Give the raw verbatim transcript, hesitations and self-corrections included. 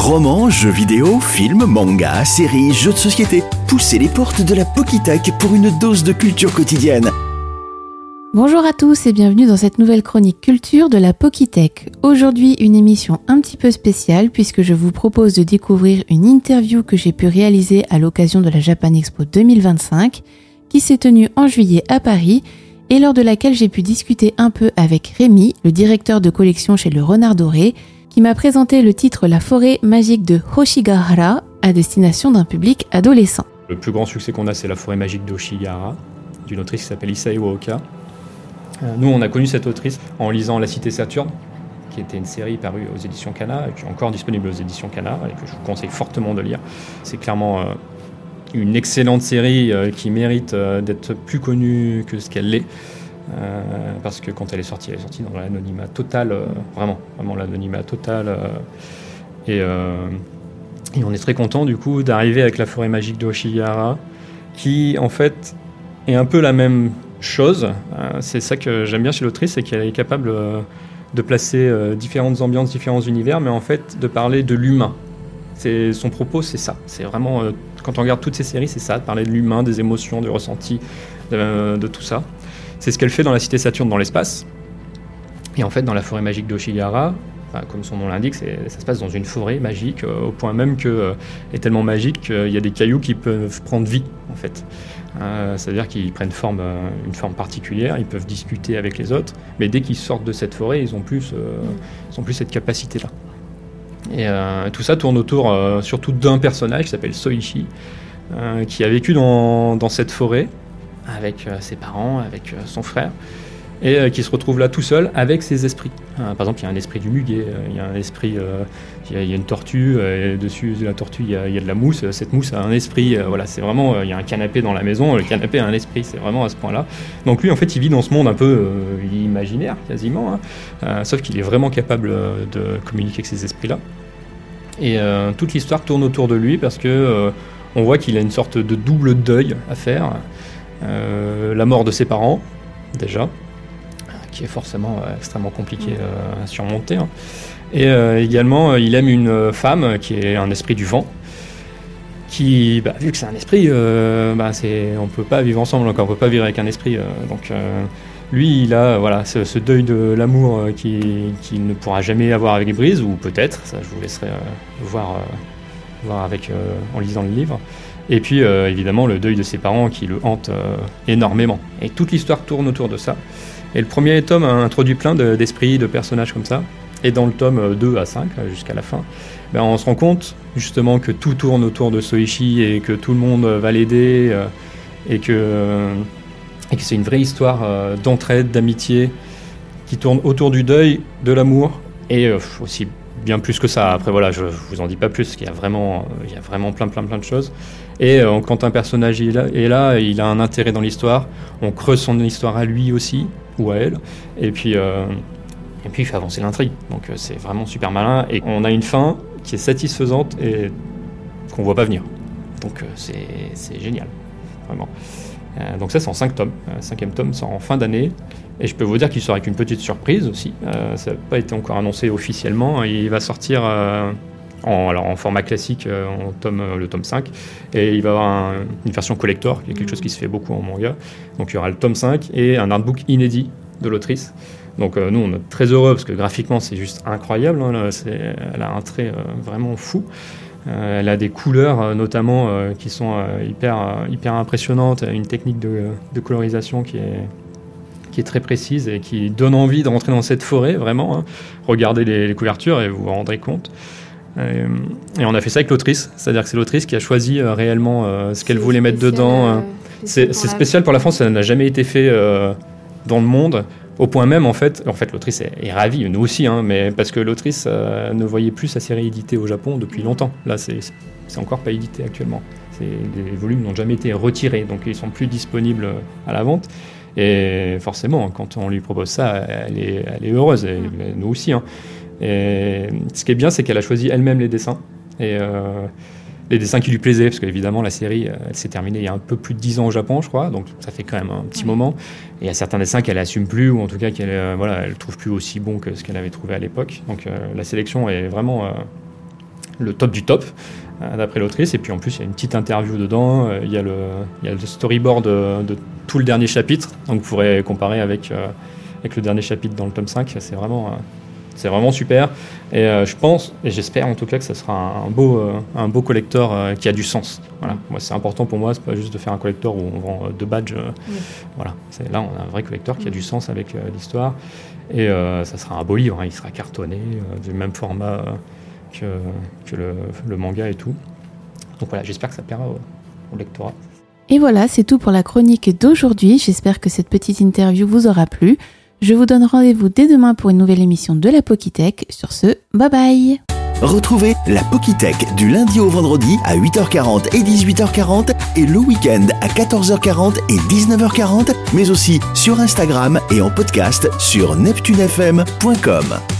Romans, jeux vidéo, films, mangas, séries, jeux de société. Poussez les portes de la Pokitech pour une dose de culture quotidienne. Bonjour à tous et bienvenue dans cette nouvelle chronique culture de la Pokitech. Aujourd'hui, une émission un petit peu spéciale puisque je vous propose de découvrir une interview que j'ai pu réaliser à l'occasion de la Japan Expo deux mille vingt-cinq qui s'est tenue en juillet à Paris et lors de laquelle j'ai pu discuter un peu avec Rémi, le directeur de collection chez le Renard Doré, qui m'a présenté le titre La forêt magique de Hoshigahara à destination d'un public adolescent. Le plus grand succès qu'on a, c'est La forêt magique de Hoshigahara, d'une autrice qui s'appelle Issei Uoka. Nous, on a connu cette autrice en lisant La Cité Saturne, qui était une série parue aux éditions Kana, et qui est encore disponible aux éditions Kana, et que je vous conseille fortement de lire. C'est clairement euh, une excellente série euh, qui mérite euh, d'être plus connue que ce qu'elle l'est. Euh, parce que quand elle est sortie, elle est sortie dans l'anonymat total, euh, vraiment, vraiment l'anonymat total. Euh, et, euh, et on est très content du coup d'arriver avec La forêt magique de Hoshigahara, qui en fait est un peu la même chose. Euh, c'est ça que j'aime bien chez l'autrice, c'est qu'elle est capable euh, de placer euh, différentes ambiances, différents univers, mais en fait de parler de l'humain. C'est, son propos, c'est ça. C'est vraiment, euh, quand on regarde toutes ces séries, c'est ça, de parler de l'humain, des émotions, du ressenti, de, de tout ça. C'est ce qu'elle fait dans La Cité Saturne dans l'espace. Et en fait, dans La forêt magique d'Hoshigahara, enfin, comme son nom l'indique, c'est, ça se passe dans une forêt magique, euh, au point même qu'elle euh, est tellement magique qu'il y a des cailloux qui peuvent prendre vie, en fait. Euh, c'est-à-dire qu'ils prennent forme, euh, une forme particulière, ils peuvent discuter avec les autres, mais dès qu'ils sortent de cette forêt, ils n'ont plus, euh, ils ont plus cette capacité-là. Et euh, tout ça tourne autour euh, surtout d'un personnage qui s'appelle Soichi, euh, qui a vécu dans, dans cette forêt, avec euh, ses parents, avec euh, son frère, et euh, qui se retrouve là tout seul avec ses esprits. Euh, par exemple, il y a un esprit du muguet, euh, il y a un esprit, euh, il, y a, il y a une tortue, euh, et dessus de la tortue il y, a, il y a de la mousse, cette mousse a un esprit, euh, voilà, c'est vraiment, euh, il y a un canapé dans la maison, le canapé a un esprit, c'est vraiment à ce point-là. Donc lui, en fait, il vit dans ce monde un peu euh, imaginaire, quasiment, hein, euh, sauf qu'il est vraiment capable euh, de communiquer avec ces esprits-là. Et euh, toute l'histoire tourne autour de lui parce que euh, on voit qu'il a une sorte de double deuil à faire. Euh, la mort de ses parents, déjà, qui est forcément euh, extrêmement compliqué euh, à surmonter. Hein. Et euh, également, euh, il aime une femme qui est un esprit du vent, qui, bah, vu que c'est un esprit, euh, bah, c'est, on ne peut pas vivre ensemble, donc on ne peut pas vivre avec un esprit. Euh, donc euh, lui, il a voilà, ce, ce deuil de l'amour euh, qu'il qui ne pourra jamais avoir avec Brise, ou peut-être, ça je vous laisserai euh, voir, euh, voir avec, euh, en lisant le livre. Et puis, euh, évidemment, le deuil de ses parents qui le hante euh, énormément. Et toute l'histoire tourne autour de ça. Et le premier tome a introduit plein de, d'esprits, de personnages comme ça. Et dans le tome deux à cinq, jusqu'à la fin, ben, on se rend compte, justement, que tout tourne autour de Soichi et que tout le monde va l'aider. Euh, et, que, euh, et que c'est une vraie histoire euh, d'entraide, d'amitié, qui tourne autour du deuil, de l'amour, et euh, aussi bien plus que ça. Après, voilà, je ne vous en dis pas plus, parce qu'il y a vraiment, il y a vraiment plein, plein, plein de choses. Et euh, quand un personnage est là, est là, il a un intérêt dans l'histoire, on creuse son histoire à lui aussi, ou à elle, et puis, euh, et puis il fait avancer l'intrigue. Donc euh, c'est vraiment super malin, et on a une fin qui est satisfaisante et qu'on ne voit pas venir. Donc euh, c'est, c'est génial, vraiment. Euh, donc ça, c'est en cinq tomes. Le euh, cinquième tome sort en fin d'année. Et je peux vous dire qu'il sort avec une petite surprise aussi. Euh, ça n'a pas été encore annoncé officiellement. Il va sortir euh, en, alors en format classique, euh, en tome, euh, le tome cinq. Et il va y avoir un, une version collector, qui est quelque chose qui se fait beaucoup en manga. Donc il y aura le tome cinq et un artbook inédit de l'autrice. Donc euh, nous, on est très heureux parce que graphiquement, c'est juste incroyable. Hein, là, c'est, elle a un trait euh, vraiment fou. Euh, elle a des couleurs euh, notamment euh, qui sont euh, hyper, euh, hyper impressionnantes, une technique de, de colorisation qui est, qui est très précise et qui donne envie de rentrer dans cette forêt, vraiment. Hein. Regardez les, les couvertures et vous vous rendrez compte. Euh, et on a fait ça avec l'autrice, c'est-à-dire que c'est l'autrice qui a choisi euh, réellement euh, ce qu'elle c'est voulait mettre dedans. Euh, c'est c'est spécial pour la France, ça n'a jamais été fait euh, dans le monde. Au point même, en fait, en fait l'autrice est, est ravie, nous aussi, hein, mais parce que l'autrice euh, ne voyait plus sa série éditée au Japon depuis longtemps. Là, c'est, c'est encore pas édité actuellement. C'est, les volumes n'ont jamais été retirés, donc ils sont plus disponibles à la vente. Et forcément, quand on lui propose ça, elle est, elle est heureuse, et, et nous aussi. Hein. Et ce qui est bien, c'est qu'elle a choisi elle-même les dessins. Et euh, les dessins qui lui plaisaient, parce qu'évidemment la série elle s'est terminée il y a un peu plus de dix ans au Japon, je crois, donc ça fait quand même un petit moment. Et il y a certains dessins qu'elle assume plus, ou en tout cas qu'elle euh, voilà, elle trouve plus aussi bon que ce qu'elle avait trouvé à l'époque. Donc euh, la sélection est vraiment euh, le top du top, euh, d'après l'autrice. Et puis en plus, il y a une petite interview dedans. Euh, il y a le, il y a le storyboard de, de tout le dernier chapitre. Donc vous pourrez comparer avec, euh, avec le dernier chapitre dans le tome cinq. C'est vraiment, euh, c'est vraiment super. Et euh, je pense, et j'espère en tout cas que ça sera un, un, beau, euh, un beau collector euh, qui a du sens. Voilà. Moi, c'est important pour moi, c'est pas juste de faire un collector où on vend deux badges. Euh, oui. Voilà. C'est, là, on a un vrai collector qui a du sens avec euh, l'histoire. Et euh, ça sera un beau livre, hein. Il sera cartonné, euh, du même format euh, que, que le, le manga et tout. Donc voilà, j'espère que ça plaira au, au lectorat. Et voilà, c'est tout pour la chronique d'aujourd'hui. J'espère que cette petite interview vous aura plu. Je vous donne rendez-vous dès demain pour une nouvelle émission de la Pokitech. Sur ce, bye bye. Retrouvez la Pokitech du lundi au vendredi à huit heures quarante et dix-huit heures quarante et le week-end à quatorze heures quarante et dix-neuf heures quarante, mais aussi sur Instagram et en podcast sur neptune f m point com.